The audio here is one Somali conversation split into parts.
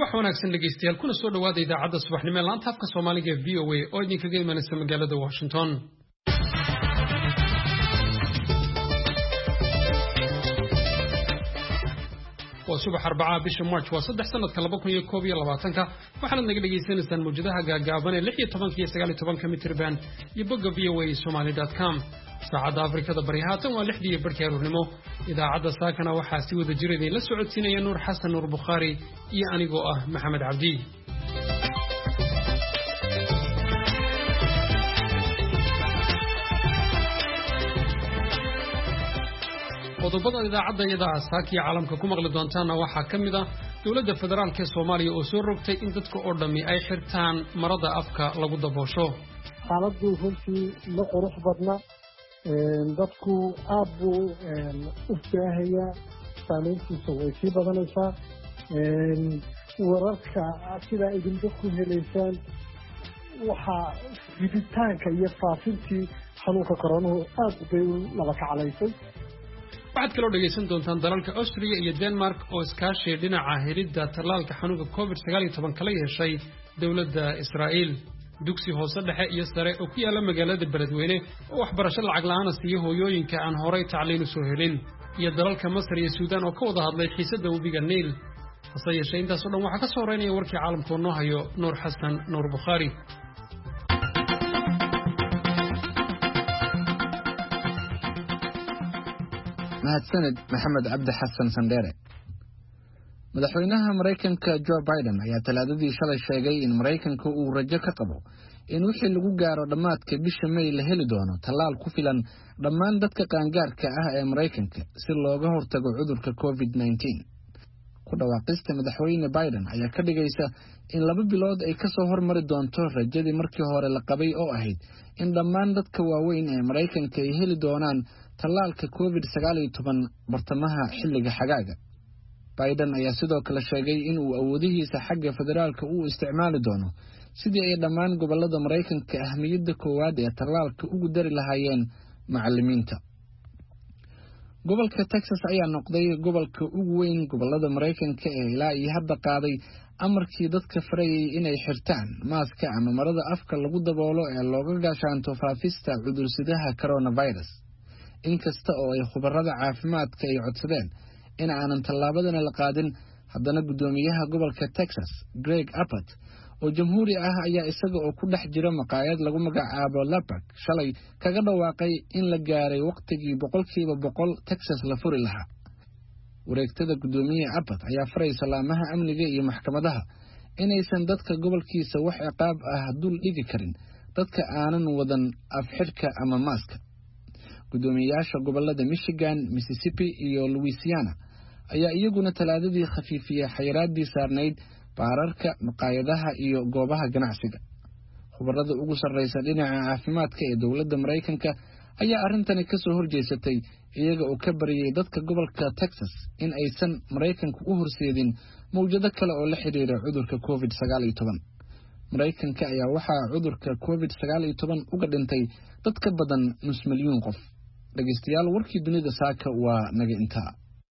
subax wanaagsan dhegeystayaal kuna soo dhawaada idaacadda subaxnimo ee laanta afka Soomaaliga ee VOA oo idinkaga imanaysa magaalada Washington. waa subax Arbacada bisha March waa 3 sanadka 2021 waxaad naga dhageysanaysaan muujadaha gaagaaban ee 16 iyo 19 mitir band iyo bogga voasomali.com. saacadda Afrikada bari haatan waa 6 barkii aroornimo. idaacadda saakana waxaa si wada jir idin la socodsiinaya Nuur Xasan Nuur Bukhari iyo anigoo ah Maxamed Cabdi. qodobada idaacadda iyada saaki caalamka ku maqli doontaana waxaa ka mid ah dawladda federaalka ee Soomaaliya oo soo rogtay in dadka oo dhami ay xirtaan marada afka lagu daboosho. xaaladdu runtii ma qurux badna dadku aad buu u baahaya saameyntiisa way sii badanaysaa wararka sida idin dadku helaysaan waxaa fiditaanka iyo faafintii xanuunka koronuhu aad bay u laba kacalaysay. waxaad kaloo dhageysan doontaan dalalka Austria iyo Denmark oo iskaashi dhinaca helidda tallaalka xanuunka COVID-19 kala yeeshay dawladda Israa'iil. dugsi hoose dhexe iyo sare oo ku yaala magaalada Beledweyne oo waxbarasho lacag la'aan ah siiyo hooyooyinka aan horay tacliin u soo helin, iyo dalalka Masar iyo Suudaan oo ka wada hadlay xiisadda webiga Niil. hase yeeshee intaas oo dhan waxaa ka soo horeynaya warkii caalamka oo noo hayo Nuur Xasan Nuur Bukhari. mahadsanid Maxamed Cabdi Xasan Sandere. madaxweynaha Mareykanka Joe Biden ayaa talaadadii shalay sheegay in Mareykanka uu rajo ka qabo in wixii lagu gaaro dhamaadka bisha May la heli doono tallaal ku filan dhammaan dadka qaangaarka ah ee Mareykanka si looga hortago cudurka COVID-19. ku dhawaaqista madaxweyne Biden ayaa ka dhigaysa in 2 bilood ay ka soo hormari doonto rajadii markii hore la qabay oo ahayd in dhammaan dadka waaweyn ee Mareykanka ay heli doonaan tallaalka COVID-19 bartamaha xilliga xagaaga. Biden ayaa sidoo kale sheegay in uu awoodihiisa xagga federaalka uu isticmaali doono sidii ay dhammaan gobolada Mareykanka ahmiyadda koowaad ee tallaalka ugu dari lahaayeen macallimiinta. gobolka Texas ayaa noqday gobolka ugu weyn gobolada Mareykanka ee ilaa iyo hadda qaaday amarkii dadka farayay inay xirtaan maaska ama marada afka lagu daboolo ee looga gaashaanto faafista cudursidaha coronavirus. inkasta oo ay khubarada caafimaadka ay codsadeen in aanan tallaabadan la qaadin, haddana gudoomiyaha gobolka Texas Greg Abbott oo jamhuuri ah ayaa isaga oo ku dhex jira maqaayad lagu magacaabo Lubbock shalay kaga dhawaaqay in la gaaray waqtigii 100% Texas la furi lahaa. wareegtada gudoomiyaha Abbott ayaa faray salaamaha amniga iyo maxkamadaha inaysan dadka gobolkiisa wax ciqaab ah dul dhigi karin dadka aanan wadan afxidhka ama maaska. gudoomiyaasha gobolada Michigan, Mississippi iyo Louisiana ayaa iyaguna talaadadii khafiifiyay xayiraadii saarneyd baararka, maqaayadaha iyo goobaha ganacsiga. khubarada ugu sarreysa dhinaca caafimaadka ee dawladda Mareykanka ayaa arintani ka soo horjeesatay iyaga oo ka bariyay dadka gobolka Texas in aysan Mareykanka u horseedin mawjado kale oo la xiriira cudurka COVID-19. Mareykanka ayaa waxaa cudurka COVID-19 uga dhintay dad ka badan 5,000,000 qof. dhageystayaal warkii dunida saaka waa naga intaa.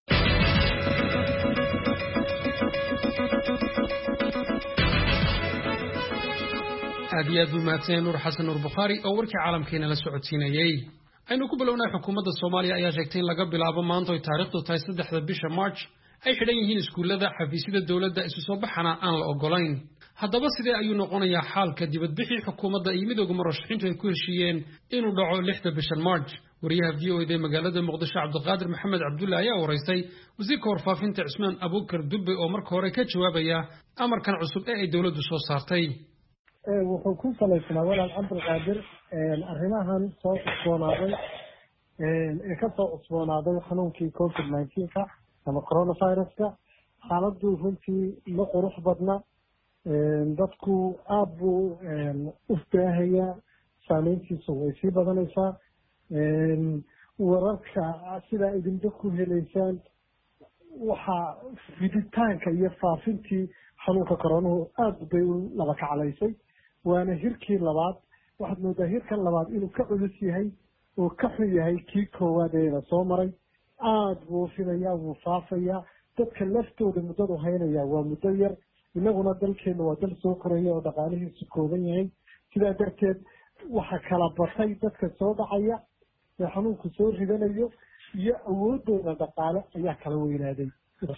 aad iyo aad buu mahadsan Nuur Xasan Nuur Bukhari oo warkii caalamkeena la socodsiinayay. aynu ku bilownaa xukuumadda Soomaaliya ayaa sheegtay in laga bilaabo maanta oo taariikhdu tahay 3 bisha March ay xidhan yihiin iskuulada, xafiisyada dawladda isu soo baxana aan la ogolayn. haddaba sidee ayuu noqonayaa xaalka dibadbixii xukuumadda iyo midowga murashaxiintu ay ku heshiiyeen inuu dhaco 6 bisha March? wariyaha VOA ee magaalada Muqdisho Cabdiqaadir Maxamed Cabdulla ayaa wareysay wasiirka warfaafinta Cismaan Abuukar Dubbe oo marka hore ka jawaabaya amarkan cusub ee ay dawladdu soo saartay. wuxuu ku salaysnaa walaal Cabdiqaadir arrimahan soo cusboonaaday ee ka soo cusboonaaday xanuunkii COVID-19 ama coronavirus-ka. xaaladdu runtii ma qurux badna dadku aad buu u baahaya saameyntiisa way sii badanaysaa wararka sida idin dadku helaysaan waxaa fiditaanka iyo faafintii xanuunka koronuhu aad bay u laba kacalaysay. waana hirkii labaad. waxaad moodaa hirkan labaad inuu ka culus yahay oo ka xun yahay kii koowaad ee la soo maray. aad buu fidayaa, wuu faafayaa. dadka laftooda muddadu haynaya waa muddo yar. inaguna dalkeena waa dal soo koraya oo dhaqaalihiisu kooban yahay sidaa darteed waxa kala batay dadka soo dhacaya ee xanuunku soo ridanayo iyo awoodooda dhaqaale ayaa kala weynaaday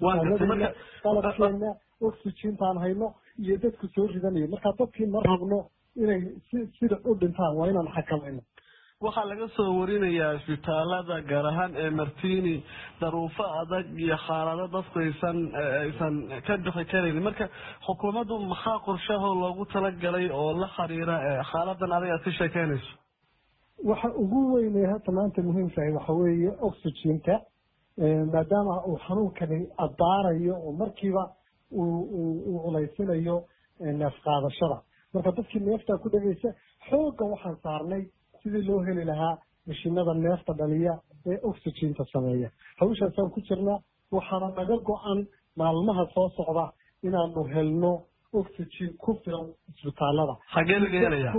qalabkeena oxygentaan hayno iyo dadku soo ridanayo marka dadkii ma rabno inay sida u dhintaan waa inaan xakamayno waxaa laga soo warinayaa isbitaalada gaar ahaan ee martini daruufo adag iyo xaalado dadku aysan ka bixi karin marka xukuumaddu maxaa qorshahoo loogu talagalay oo la xiriira xaaladan adiga aad ka sheekeynayso waxa ugu weynay hadda maanta muhiimkahay waxa weeye oxygenka maadaama uu xanuunkani abbaarayo oo markiiba uu culaysinayo neef qaadashada marka dadkii neeftaa ku dhagaysa xoogga waxaan saarnay sidii loo heli lahaa mashiinada neefta dhaliya ee oxygenta sameeya hawshaasaan ku jirnaa waxaana naga go-an maalmaha soo socda inaanu helno oxygen ku filan isbitaalada xagee laga helaya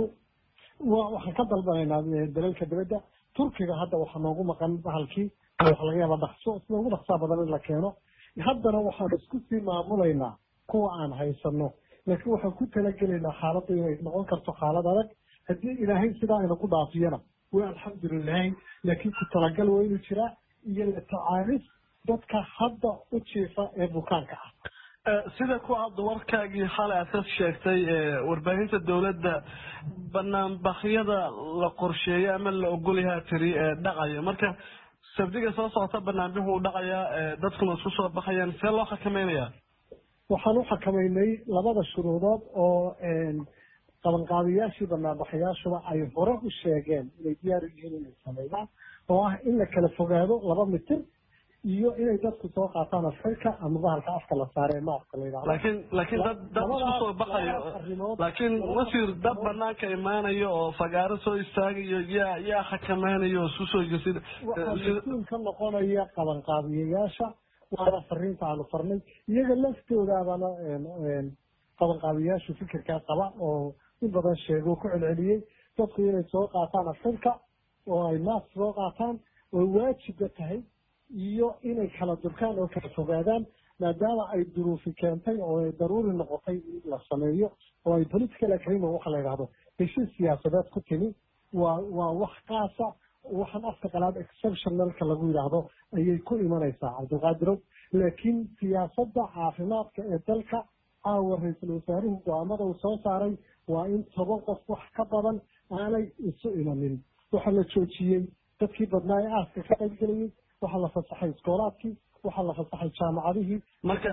waxaan ka dalbanaynaa dalalka dibadda turkiga hadda waxaa noogu maqan bahalkii waxa laga yaaba dhaqso sida ugu dhaqsaa badan in la keeno haddana waxaan isku sii maamulaynaa kuwa aan haysano laakiin waxaan ku talagelaynaa xaaladda inay noqon karto xaalad adag haddii ilaahay sidaa ayna ku dhaafiyana waa alxamdulilahi laakiin ku talagal waa inuu jiraa iyo la tacaalis dadka hadda u jiifa ee bukaanka ah sida ku hadda warkaagii xalay aad ka sheegtay warbaahinta dowladda banaanbaxyada la qorsheeyay ama la ogolyahaa tiri dhacaya marka sabdiga soo socota banaanbixu u dhacayaa dadkuna isku soo baxayaan see loo xakamaynayaa waxaan u xakamaynay labada shuruudood oo qabanqaabiyaashii banaanbaxayaashuba ay hore u sheegeen inay diyaar u yihiin inay sameeyaan oo ah in la kala fogaado 2 mitir iyo inay dadku soo qaataan afka ama bahalka afka la saaree maafka la yiraahdo laakiin dad isku soo baxayo laakiin wasiir dad banaanka imaanayo oo fagaaro soo istaagayo yaa xakamaynayo isku soo jeesida waxaa ka noqonaya qabanqaabiyayaasha waana fariinta aanu farnay iyaga laftoodaabana qabanqaabiyaashu fikirkaa qaba oo in badan sheego ku celceliyey dadku inay soo qaataan afka oo ay maas soo qaataan oo waajibka tahay iyo inay kala durkaan oo kala fogaadaan maadaama ay duruufi keentay oo ay daruuri noqotay in la sameeyo oo ay political agreement waxa la yidhaahdo heshiis siyaasadeed ku timi waa wax qaasa waxaan afka qalaad exceptionalka lagu yidhaahdo ayay ku imanaysaa cabdilqaadirow laakiin siyaasadda caafimaadka ee dalka caawa ra-iisul wasaaruhu go-aamada uu soo saaray waa in 10 qof wax ka badan aanay isu imanin waxaa la joojiyey dadkii badnaa ee aaska ka qaybgelayay waxaa la fasaxay iskoolaadkii waxaa la fasaxay jaamacadihii marka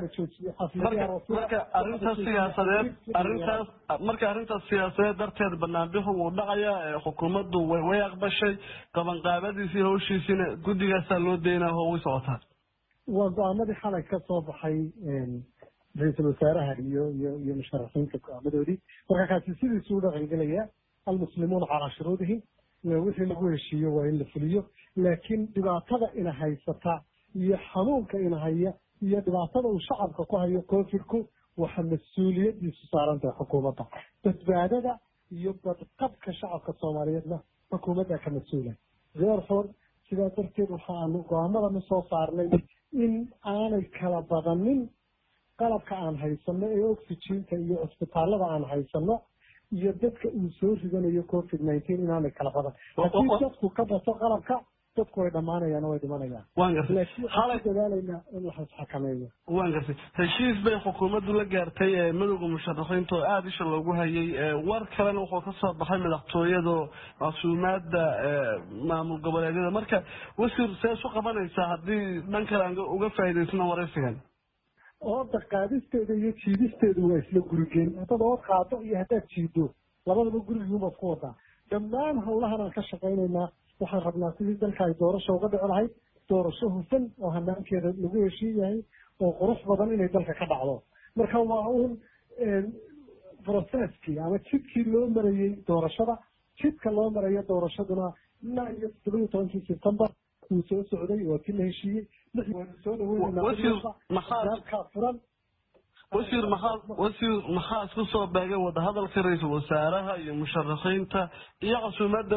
arrintaas siyaasadeed darteed banaanbixu wuu dhacayaa xukuumaddu way aqbashay qabanqaabadiisii hawshiisiina guddigaasaa loo daynaa oo way socotaa waa go-aamadii xalay ka soo baxay ra-iisul wasaaraha iyo musharaxiinta go-aamadoodii marka kaasi sidiisuu u dhaqangelaya almuslimuuna calaa shuruudihim wixii lagu heshiiyo waa in la fuliyo laakiin dhibaatada ina haysata iyo xanuunka ina haya iyo dhibaatada uu shacabka ku hayo covidku waxa mas-uuliyadiisu saaran tahay xukuumadda badbaadada iyo badqabka shacabka soomaaliyeedna xukuumadda ka mas-uula therefore sidaa darteed waxaanu go-aamadanu soo saarnay in aanay kala badanin qalabka aan haysano ee oxygenta iyo cisbitaalada aan haysano iyo dadka uu soo ridanayo covid-19 inaanay kala badan haddii dadku ka bato qalabka dadku way dhamaanayaan way dhimanayaan dadaalayna in la xakameeyo waan gartay heshiis bay xukuumaddu la gaartay madowga musharaxiinta oo aada isha loogu hayay war kalena wuxuu ka soo baxay madaxtooyada macsuumaadda maamul goboleedyada marka wasiir see isu qabanaysaa haddii dhan kale aan uga faa'iidaysano waraysigan ooda qaadisteeda iyo jiidisteedu waa isla gurigeen haddaad ood qaado iyo haddaad jiido labadaba gurigiibaad ku wadaa dhammaan howlahan aan ka shaqaynaynaa waxaan rabnaa sidii dalka ay doorasho uga dhici lahayd doorasho hufan oo hanaankeeda lagu heshiin yahay oo qurux badan inay dalka ka dhacdo marka waa uun processkii ama jidkii loo marayey doorashada jidka loo marayo doorashaduna ilaa iyo 17 September uu soo socday waa kii la heshiiyey soo wasiir maxaa isku soo beegay wadahadalka ra-iisul wasaaraha iyo musharaxiinta iyo casuumadda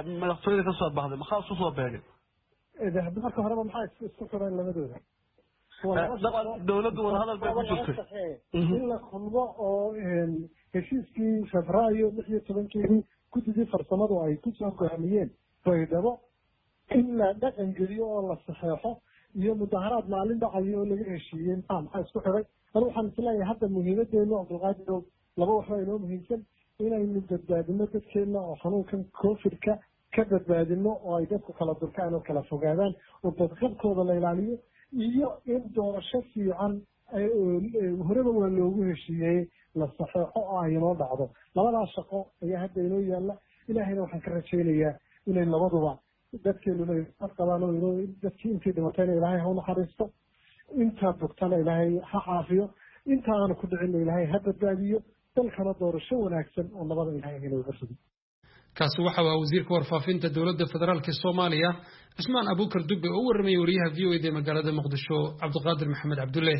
madaxtooyada ka soo baxday maxaa isku soo beegay marka horeba maxaa isku xireen labadooda dowladdu wada hadal bay ku jirtay in la kulmo oo heshiiskii Febraayo 16 guddigii farsamadu ay ku soo go'aamiyeen baydhabo in la dhaqan geliyo oo la saxeexo iyo mudaharaad maalin dhacayo oo laga heshiiyey maxaa isku xiray waxaan isleeyahay hadda muhiimadeenu Cabdulqaadir laba wax oo inoo muhiimsan inaynu badbaadino dadkeena oo xanuunkan COVID-ka ka badbaadino oo ay dadku kala durkaan oo kala fogaadaan oo badqabkooda la ilaaliyo iyo in doorasho fiican horeba waa loogu heshiiyey la saxeexo oo ay inoo dhacdo labadaas shaqo ayaa hadda inoo yaalla ilaahayna waxaan ka rajaynayaa inay labaduba dadkeenuna qabaan oo dadkii intii dhimatayna ilaahay ha u naxariisto intaa bogtana ilaahay ha caafiyo inta aanu ku dhicina ilaahay ha badbaadiyo dalkana doorasho wanaagsan oo nabada ilaahay inuu garsido kaasi waxa uu wasiirka warfaafinta dowladda federaalka Soomaaliya Ismaan Abuukar Dubbe oo warramay wariyaha VOA ee magaalada Muqdisho Cabdiqaadir Maxamed Cabdulle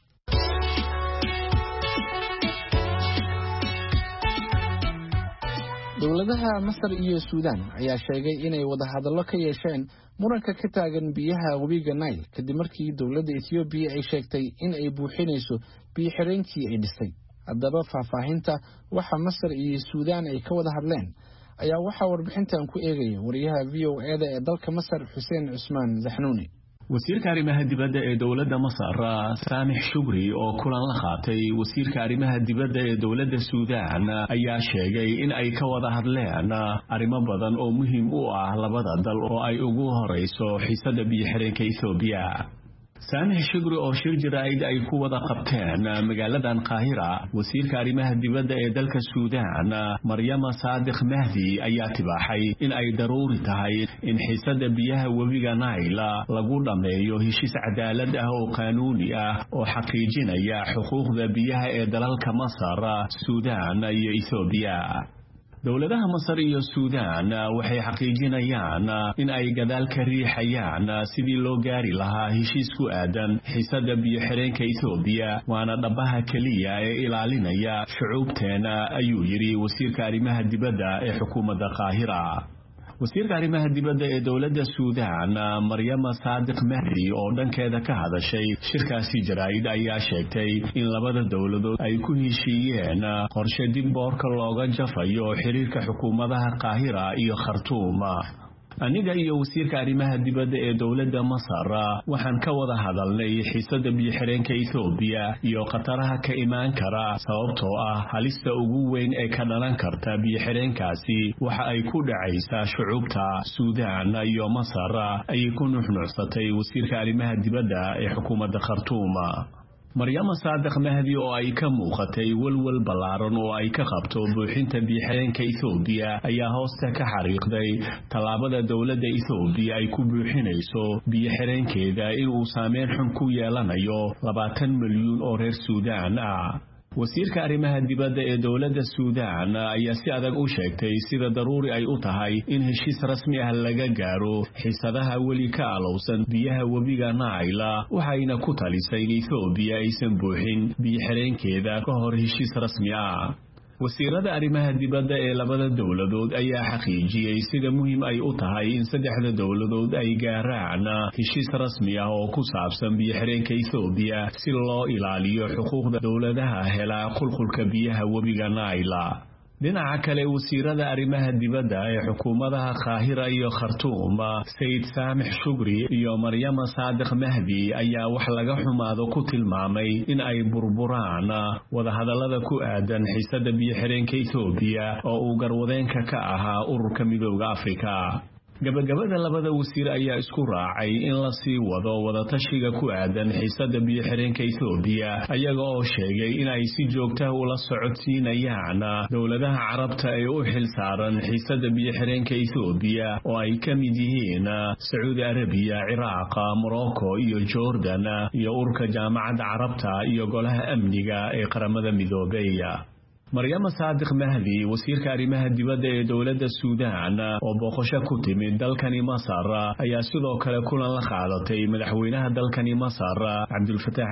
dowladaha Masar iyo Suudaan ayaa sheegay inay wada hadallo ka yeesheen muranka ka taagan biyaha webiga Nile kadib markii dowladda Ethiopia ay sheegtay in ay buuxinayso biyo xireenkii ay dhisay haddaba faahfaahinta waxa Masar iyo Suudaan ay ka wada hadleen ayaa waxa warbixintan ku eegaya wariyaha VOA ee dalka Masar Xuseen Cusmaan Zaxnuuni wasiirka arrimaha dibadda ee dowladda Masar Saamix Shukri oo kulan la qaatay wasiirka arrimaha dibadda ee dowladda Suudaan ayaa sheegay in ay ka wada hadleen arrimo badan oo muhiim u ah labada dal oo ay ugu horeyso xiisadda biyo xireenka Ethiopia Saamix Shukri oo shir jiraa'id ay ku wada qabteen magaaladan Qaahira wasiirka arrimaha dibadda ee dalka Suudaan Maryama Saadiq Mahdi ayaa tibaaxay in ay daruuri tahay in xiisadda biyaha webiga Nile lagu dhameeyo heshiis cadaalad ah oo qaanuuni ah oo xaqiijinaya xuquuqda biyaha ee dalalka Masar, Suudaan iyo Ethiopia dowladaha Masar iyo Suudaan waxay xaqiijinayaan in ay gadaal ka riixayaan sidii loo gaari lahaa heshiis ku aadan xiisadda biyo xireenka Ethiopia waana dhabaha kaliya ee ilaalinaya shucuubteena ayuu yiri wasiirka arrimaha dibadda ee xukuumadda Qaahira wasiirka arrimaha dibadda ee dowladda Suudaan Maryama Saadiq Mahdi oo dhankeeda ka hadashay shirkaasi jaraa'id ayaa sheegtay in labada dowladood ay ku heshiiyeen qorshe dib boorka looga jafayo xiriirka xukuumadaha Qaahira iyo Khartoum aniga iyo wasiirka arrimaha dibadda ee dowladda Masar waxaan ka wada hadalnay xiisadda biyo xireenka Ethiopia iyo qataraha ka imaan kara sababtoo ah halista ugu weyn ee ka dhalan karta biyo xireenkaasi waxa ay ku dhacaysaa shucuubta Suudaan iyo Masar ay ku nuxnuxsatay wasiirka arrimaha dibadda ee xukuumadda Khartoum Maryama Saadiq Mahdi oo ay ka muuqatay walwal ballaaran oo ay ka qabto buuxinta biyo xireenka Ethiopia ayaa hoosta ka xariiqday tallaabada dowladda Ethiopia ay ku buuxinayso biyo xireenkeeda in uu saameyn xun ku yeelanayo 20 milyan oo reer Suudaan ah wasiirka arrimaha dibadda ee dowladda Suudaan ayaa si adag u sheegtay sida daruuri ay u tahay in heshiis rasmi ah laga gaaro xiisadaha weli ka alowsan biyaha webiga Nile waxayna ku talisay in Ethiopia aysan buuxin biyo xireenkeeda ka hor heshiis rasmi ah wasiirada arrimaha dibadda ee labada dowladood ayaa xaqiijiyay sida muhiim ay u tahay in saddexda dowladood ay gaaraan heshiis rasmi ah oo ku saabsan biyo xireenka Ethiopia si loo ilaaliyo xuquuqda dowladaha hela qulqulka biyaha webiga Nile dhinaca kale wasiirada arrimaha dibadda ee xukuumadaha Qaahira iyo Khartoum Said Saamix Shukri iyo Maryama Saadiq Mahdi ayaa wax laga xumaado ku tilmaamay in ay burburaan wada hadallada ku aadan xiisadda biyo xireenka Ethiopia oo uu garwadeenka ka ahaa ururka midowga Afrika gabagabada labada wasiir ayaa isku raacay in la sii wado wada tashiga ku aadan xiisadda biyo xireenka Ethiopia ayaga oo sheegay in ay si joogto ah ula socodsiinayaan dowladaha Carabta ee u xil saaran xiisadda biyo xireenka Ethiopia oo ay ka mid yihiin Saudi Arabia, Iraq, Morocco iyo Jordan iyo ururka jaamacadda Carabta iyo golaha amniga ee qaramada midoobay Maryama Saadiq Mahdi wasiirka arrimaha dibadda ee dowladda Suudaan oo booqasho ku timid dalkani Masar ayaa sidoo kale kulan la qaadatay madaxweynaha dalkani Masar Abdul Fattah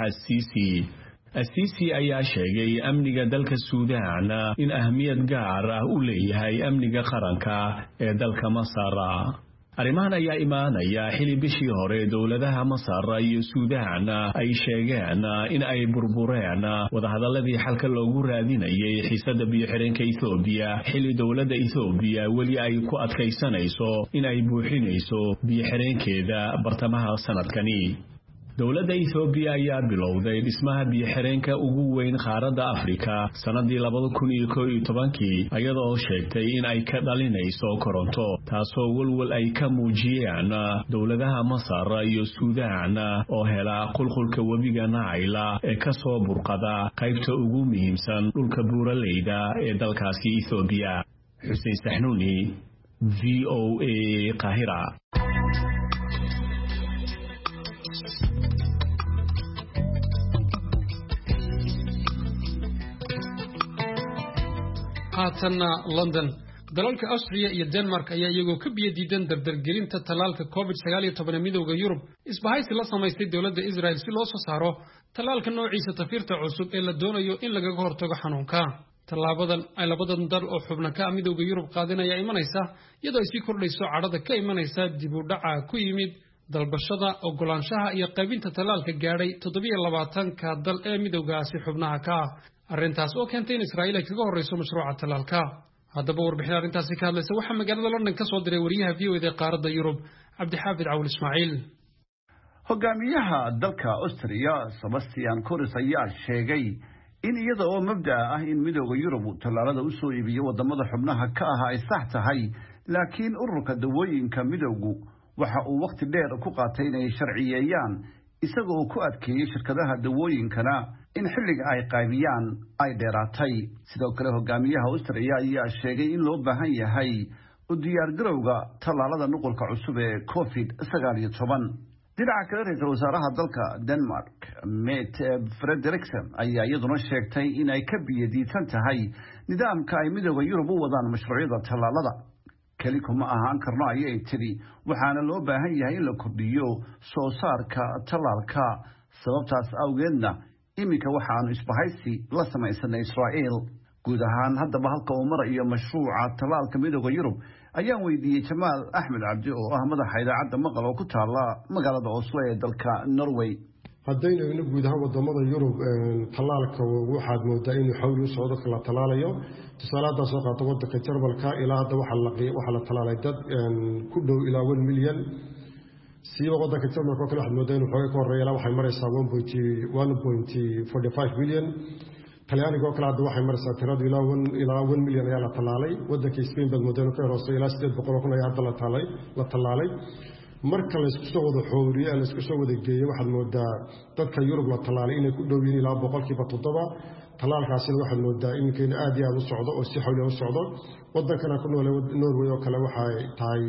Al-Sisi ayaa sheegay amniga dalka Suudaan in ahmiyad gaar ah u leeyahay amniga qaranka ee dalka Masar arrimahan ayaa imaanaya xili bishii hore dowladaha Masar iyo Suudaan ay sheegeen in ay burbureen wadahadaladii xalka loogu raadinayay xiisada biyo-xireenka Itoobiya xili dowladda Itoobiya wali ay ku adkaysanayso in ay buuxinayso biyo-xireenkeeda bartamaha sanadkani. dowladda Itoobiya ayaa bilowday dhismaha biyo-xireenka ugu weyn qaaradda Afrika sanadii 2011 iyadoo sheegtay in ay ka dhalinayso koronto taasoo walwal ay ka muujiyeen dowladaha Masar iyo Suudaan oo hela qulqulka webiga Nile ee ka soo burqada qaybta ugu muhiimsan dhulka buuraleyda ee dalkaasi Itoobiya. Xuseen Saxnuuni, VOA Qaahira. haatanna London dalalka Austria iyo Denmark ayaa iyagoo ka biyo diidan dardargelinta talaalka COVID-19 midowga Yurub isbahaysi la samaystay dowladda Israel si loo soo saaro talaalka noociisa tafiirta cusub ee la doonayo in laga hortago xanuunka. talaabadan ay labadan dal oo xubna ka midowga Yurub qaadanaya imanaysa iyadoo ay sii kordhayso cadhada ka imanaysa dib u dhaca ku yimid dalbashada ogolaanshaha iyo qaybinta talaalka gaadhay 27ka dal ee midowgaasi xubnaha ka arrintaas oo keentay in Israa'iil ay kaga horeyso mashruuca talaalka. haddaba warbixin arrintaasi ka hadlaysa waxaa magaalada London ka soo diray wariyaha VOA ee qaaradda Yurub Cabdixaafid Cawl Ismaaciil. hogaamiyaha dalka Austria Sebastian Kurz ayaa sheegay in iyada oo mabda'a ah in midowga Yurub talaalada u soo iibiyo wadamada xubnaha ka ah ay sax tahay, laakiin ururka dawooyinka midowgu waxa uu waqti dheer ku qaatay inay sharciyeeyaan isagoo ku adkeeyay shirkadaha dawooyinkana in xilliga ay qaybiyaan ay dheeraatay. sidoo kale hogaamiyaha Austria ayaa sheegay in loo baahan yahay u diyaar garowga talaalada nuqulka cusub ee COVID-19. dhinaca kale ra'iisul wasaaraha dalka Denmark Mette Frederiksen ayaa iyaduna sheegtay in ay ka biyadiisan tahay nidaamka ay midowga Yurub u wadaan mashruucyada talaalada. kali kuma ahaan karno ayay tiri waxaana loo baahan yahay in la kordhiyo soo saarka talaalka. sababtaas awgeedna iminka waxaanu isbahaysi la samaysanay Israa'iil. guud ahaan haddaba halka uu marayo mashruuca talaalka midowga Yurub ayaan weydiiyey Jamaal Axmed Cabdi oo ah madaxa idaacadda maqal oo ku taala magaalada Oslo ee dalka Norway. haddaynu ina guud ahaan wadamada Yurub talaalka waxaad moodaa inuu xawli u socdo kala talaalayo. tusaale hadda soo qaato wadanka Jarmalka ilaa hadda waxa la talaalay dad ku dhow ilaa 1 milyan. siiba wadanka Jarmalka kale waxaad moodaa inuu xoogay ka horeeyo ilaa waxay maraysaa 1.45 bilyan. talyaaniga oo kale hadda waxay maraysaa tiradu ilaa 1 milyan ayaa la talaalay. wadanka Spain baad moodaa inuu ka horeeyo ilaa 800 kun ayaa hadda la talaalay. marka la isku soo wada xooriyo la isku soo wada geeyo waxaad moodaa dadka Yurub la talaalay inay ku dhow yihiin ilaa 7%. talaalkaasina waxaad moodaa in aad iyo aad u socdo oo si xawli u socdo. wadankana ku nool Norway oo kale waxay tahay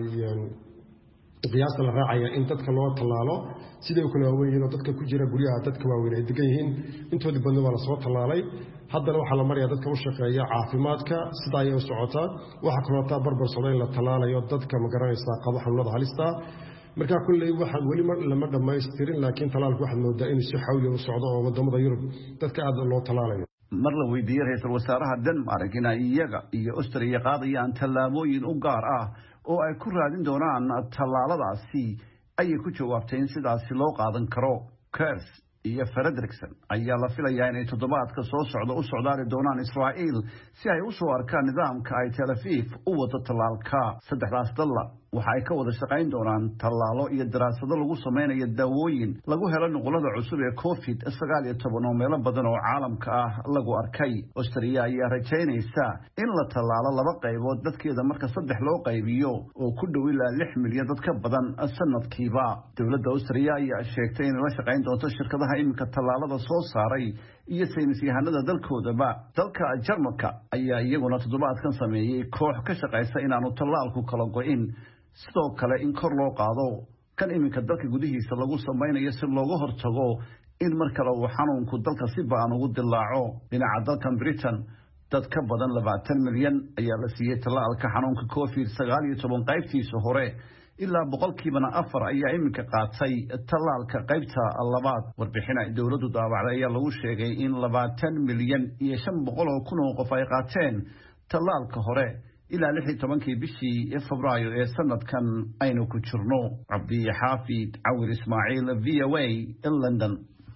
qiyaasta la raacaya in dadka loo talaalo sidoo kale waaweyn oo dadka ku jira guryaha dadka waaweyn ay degan yihiin intoodii badna waa la soo talaalay. haddana waxaa la maraya dadka u shaqeeya caafimaadka sida ay u socotaa. waxa kaloo taa barbar socday in la talaalayo dadka ma garanaysaa qaba xanuunada halista. marka kulley waxa wali lama dhammaystirin laakiin talaalku waxaad moodaa inuu si xawli u socdo oo wadamada Yurub dadka aad loo talaalayo. mar la weydiiyey ra'iisul wasaaraha Denmark in iyaga iyo Austria qaadayaan tallaabooyin u gaar ah oo ay ku raadin doonaan talaaladaasi ayay ku jawaabtay in sidaasi loo qaadan karo. Kurz iyo Frederiksen ayaa la filayaa inay toddobaadka soo socda u socdaali doonaan Israa'iil si ay u soo arkaan nidaamka ay Tel Aviv u wado talaalka. saddexdaas dal waxa ay ka wada shaqayn doonaan talaalo iyo daraasado lagu sameynayo daawooyin lagu helo nuqulada cusub ee COVID-19 oo meelo badan oo caalamka ah lagu arkay. Austria ayaa rajaynaysa in la talaalo 2 qaybood dadkeeda marka 3 loo qaybiyo oo ku dhow ilaa 6 milyan dad ka badan sanadkiiba. dowladda Austria ayaa sheegtay in la shaqayn doonto shirkadaha iminka talaalada soo saaray iyo saynis yahanada dalkoodaba. dalka Jarmalka ayaa iyaguna toddobaadkan sameeyay koox ka shaqeysa inaanu talaalku kala go'in, sidoo kale in kor loo qaado kan iminka dalka gudihiisa lagu sameynayo si looga hortago in mar kale uu xanuunku dalka si ba'an ugu dilaaco. dhinaca dalkan Britain dad ka badan 20 milyan ayaa la siiyey talaalka xanuunka COVID-19 qaybtiisa hore ilaa 4% ayaa iminka qaatay talaalka qaybta labaad. warbixina dowladdu daabacday ayaa lagu sheegay in 20 milyan iyo 500 kun oo qof ay qaateen talaalka hore ilaa 16 bishii Febraayo ee sanadkan aynu ku jirno. Cabdi Xaafid Cawir Ismaaciil VOA in London.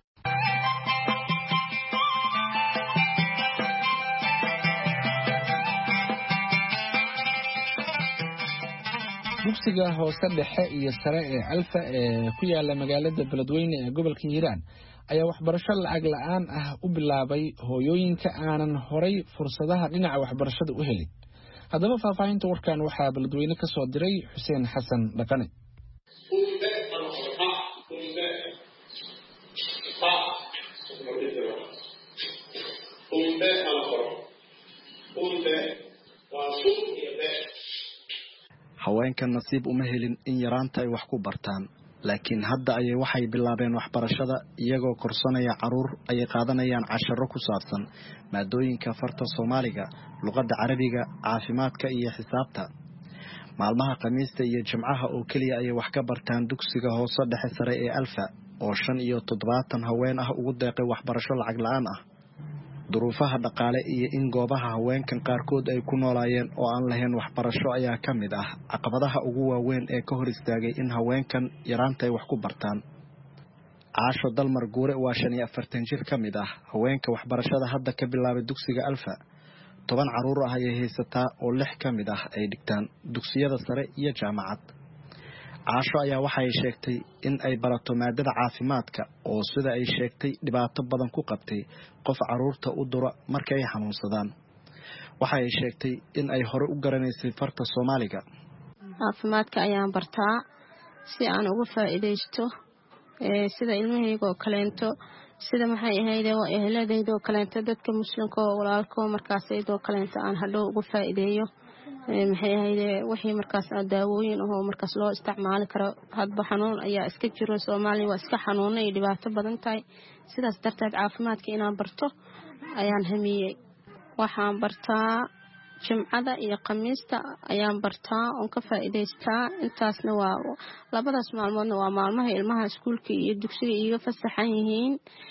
dugsiga hoose dhexe iyo sare ee Alfa ee ku yaala magaalada Beledweyne ee gobolka Hiiraan ayaa waxbarasho lacag la'aan ah u bilaabay hooyooyinka aanan horay fursadaha dhinaca waxbarashada u helin. haddaba faahfaahinta warkan waxaa Beledweyne ka soo diray Xuseen Xasan Dhaqane. haweenkan nasiib uma helin in yaraanta ay wax ku bartaan, laakiin hadda ayay waxay bilaabeen waxbarashada iyagoo korsanaya caruur ay qaadanayaan casharo ku saabsan maadooyinka farta Soomaaliga, luqadda Carabiga, caafimaadka iyo xisaabta. maalmaha Khamiista iyo Jimcaha oo kaliya ay wax ka bartaan dugsiga hoose dhexe sare ee Alfa oo 75 haween ah ugu deeqay waxbarasho lacag la'aan ah. duruufaha dhaqaale iyo in goobaha haweenkan qaarkood ay ku noolaayeen oo aan lahayn waxbarasho ayaa ka mid ah caqabadaha ugu waaweyn ee ka hor istaagay in haweenkan yaraanta ay wax ku bartaan. Caasho Dalmar Guure waa 45 jir ka mid ah haweenka waxbarashada hadda ka bilaabay dugsiga Alfa. 10 caruur ah ayay haysataa oo 6 ka mid ah ay dhigtaan dugsiyada sare iyo jaamacad. Caasho ayaa waxay sheegtay in ay barato maadada caafimaadka oo sida ay sheegtay dhibaato badan ku qabtay qof caruurta u dura markay xanuunsadaan. Waxay sheegtay in ay hore u garanaysay farta Soomaaliga. caafimaadka ayaan bartaa si aan uga faa'iideysto sida ilmahayga oo kaleento, sida maxay ahayd oo eheladayda oo kaleento, dadka muslimka oo walaalka markaas ayadoo kaleento aan hadhow uga faa'iideeyo. maxay ahayd wixii markaas daawooyin oo markaas loo isticmaali karo. hadba xanuun ayaa iska jiro, Soomaaliya waa iska xanuun iyo dhibaato badan tahay. sidaas darteed caafimaadka inaan barto ayaan hamiyey. waxaan bartaa Jimcada iyo Khamiista ayaan bartaa oo ka faa'iideystaa. intaasna waa labadaas maalmoodna waa maalmaha ilmaha iskuulka iyo dugsiga iga fasaxan yihiin,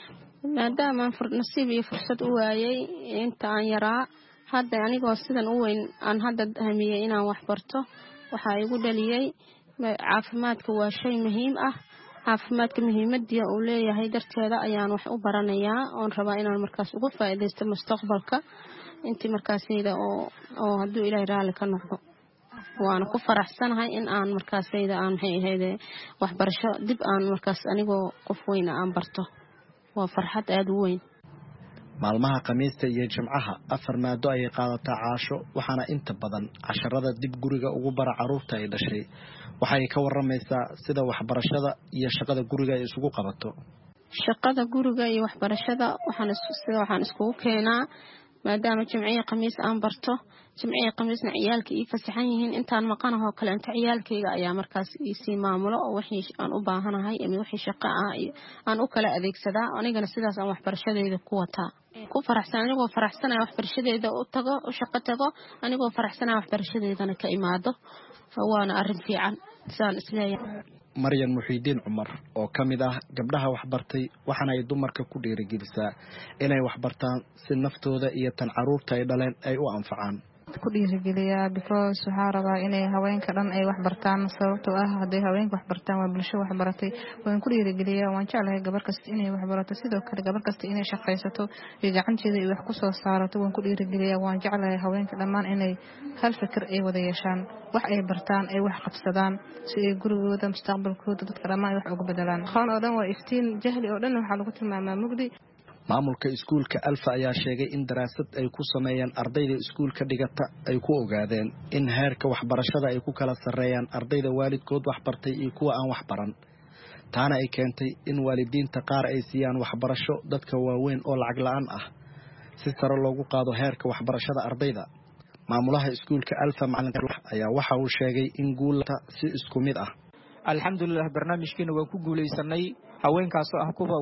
maadaama nasiib iyo fursad u waayay inta aan yaraa. hadda anigoo sidan u weyn aan hadda hamiyey inaan wax barto, waxaa igu dhaliyay caafimaadka waa shay muhiim ah. caafimaadka muhiimadii uu leeyahay darteeda ayaan wax u baranayaa oon rabaa inaan markaas uga faa'iideysto mustaqbalka intii markaasayda oo hadduu Ilaahay raali ka noqdo. waana ku faraxsanahay in aan markaasayda aan maxay ahayd waxbarasho dib aan markaas anigoo qof weyn aan barto. waa farxad aad u weyn. maalmaha Khamiista iyo Jimcaha 4 maado ay qaadataa Caasho, waxaana inta badan casharada dib guriga ugu bara caruurta ay dhashay. waxay ka waramaysaa sida waxbarashada iyo shaqada guriga ay isugu qabato. shaqada guriga iyo waxbarashada waxaan iskugu keenaa maadaama Jimciye Khamiis aan barto. Jimciye Khamiisna ciyaalka ii fasaxan yihiin, intaan maqanahay oo kale inta ciyaalkayga ayaa markaas ii sii maamulo oo wixii aan u baahanahay ama wixii shaqo ah aan u kala adeegsadaa. anigana sidaas aan waxbarashadeeda ku wataa. ku faraxsan anigoo faraxsanaa waxbarashadeeda u tago u shaqo tago, anigoo faraxsanaa waxbarashadeedana ka imaado. waana arrin fiican saan isleeyahay. Maryan Muxiidiin Cumar oo kamid ah gabdhaha wax bartay, waxaana ay dumarka ku dhiirigelisaa inay wax bartaan si naftooda iyo tan caruurta ay dhaleen ay u anfacaan. ku dhiirigeliyaa because waxaa rabaa inay haweenka dhan ay wax bartaan, sababtoo ah haday haweenka wax bartaan waa bulsho wax baratay. waan ku dhiirigeliyaa, waan jeclahay gabar kasta inay wax barato, sidoo kale gabar kasta inay shaqaysato iyo gacanteeda ay wax ku soo saarato. waan ku dhiirigeliyaa, waan jeclahay haweenka dhammaan inay hal fikir ay wada yeeshaan, wax ay bartaan ay wax qabsadaan si ay gurigooda mustaqbalkooda dadka dhammaan ay wax uga bedelaan. aqoon oo dhan waa iftiin, jahli oo dhan waxaa lagu tilmaamaa mugdi. maamulka iskuulka Alfa ayaa sheegay in daraasad ay ku sameeyeen ardayda iskuulka dhigata ay ku ogaadeen in heerka waxbarashada ay ku kala sareeyaan ardayda waalidkood wax bartay iyo kuwa aan wax baran. taana ay keentay in waalidiinta qaar ay siiyaan waxbarasho dadka waaweyn oo lacag la'aan ah si sare loogu qaado heerka waxbarashada ardayda. maamulaha iskuulka Alfa macalin ayaa waxa uu sheegay in guulta si isku mid ah. alxamdulillah barnaamijkeena waan ku guuleysanay. haweenkaas oo ah kuwa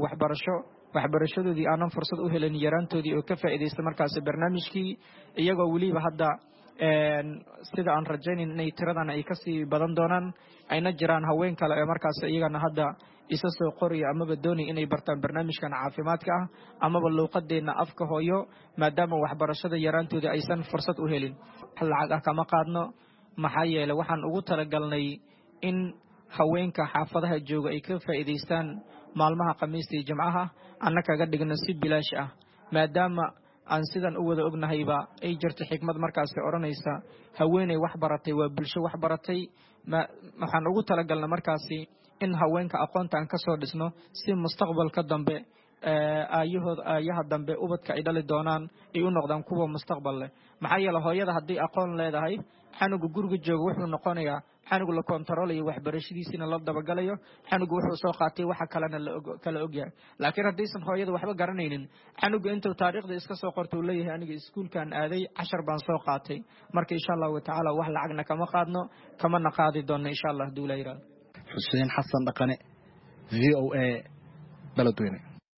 waxbarashadoodii aanan fursad u helin yaraantoodii oo ka faa'iideysta markaas barnaamijkii, iyagoo waliba hadda sida aan rajaynayn inay tiradan ay kasii badan doonaan ayna jiraan haween kale ee markaas iyagana hadda isa soo qoriya amaba doonay inay bartaan barnaamijkan caafimaadka ah amaba luuqadeena afka hooyo maadaama waxbarashada yaraantooda aysan fursad u helin lacag ah kama qaadno maxaa yeelay waxaan ugu talagalnay in haweenka xaafadaha jooga ay ka faa'iideystaan maalmaha khamiista iyo jimcaha annaka kaga dhigno si bilaash ah maadaama aan sidan u wada ognahayba ay jirto xikmad markaas oranaysa haweeney wax baratay waa bulsho wax baratay waxaan ugu talagalna markaasi in haweenka aqoonta aan ka soo dhisno si mustaqbalka dambe ayaha dambe ubadka ay dhali doonaan ay u noqdaan kuwa mustaqbal leh maxaa yeelay hooyada haddii aqoon leedahay xanuga guriga jooga wuxuu noqonayaa xanugu la kontaroolayo waxbarashadiisina la dabagalayo xanugu wuxuu soo qaatay waxa kalena kala ogyahay laakiin haddaysan hooyada waxba garanaynin xanugu intuu taariikhda iska soo qorto uu leeyahay aniga iskuulkan aaday 10 baan soo qaatay marka insha Allah ta'ala wax lacagna kama qaadno kama naqaadi doonno insha Allah duulayra Xuseen Xasan Dhaqane VOA Baladweyne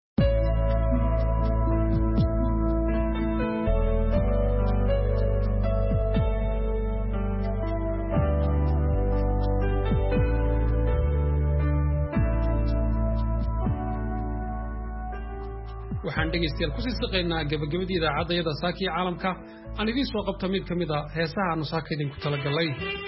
waxaan dhegeystayaal ku sii saqaynaa gabagabadii idaacadayada saakii caalamka aan idiin soo qabta mid ka mid ah heesaha aanu saaka idinku talagalay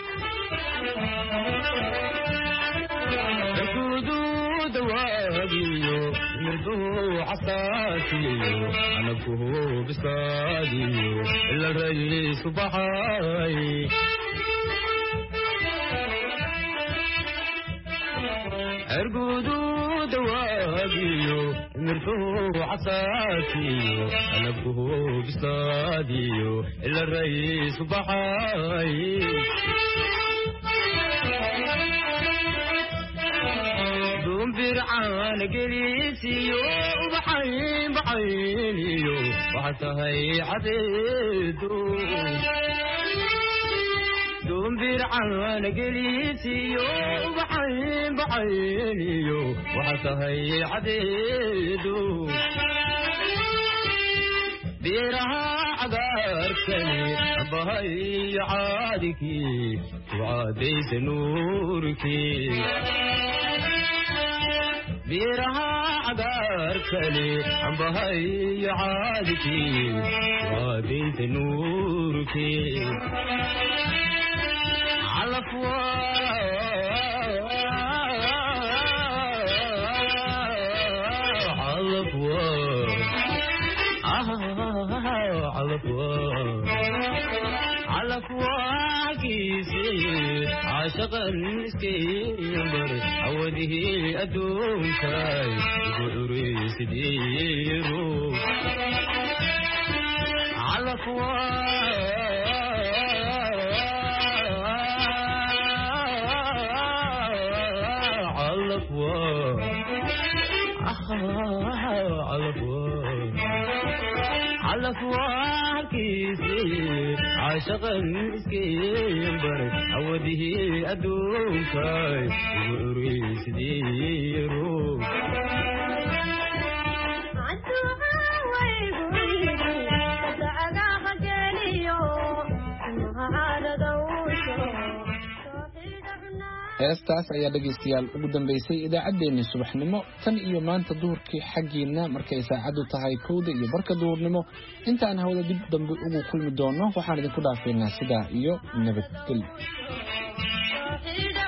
مرفوع عساكي أنا بهو بستاديو إلا الرئيس بحاي دوم فرعان قريسيو بحين بحينيو وحتى هي عديدو دوم فرعان قريسيو بحين بحينيو وحتى هي عديدو بيرها عباركني بهي عادكي وعاديت نوركي بيرها عباركني بهي عادكي وعاديت نوركي على على فواكيسي عاشقا مسكين عوده أدوم كاي يقول سديرو على على فواكيسي عاشقا مسكين عوده أدوم كاي يقول سديرو heestaas ayaa dhegaystayaal ugu dambeysay idaacaddeenni subaxnimo tan iyo maanta duhurkii xaggiina markay saacadu tahay 1:00 duhurnimo intaan hawada dib dambe ugu kulmi doono waxaan idinku dhaafaynaa sidaa iyo nabadgelyo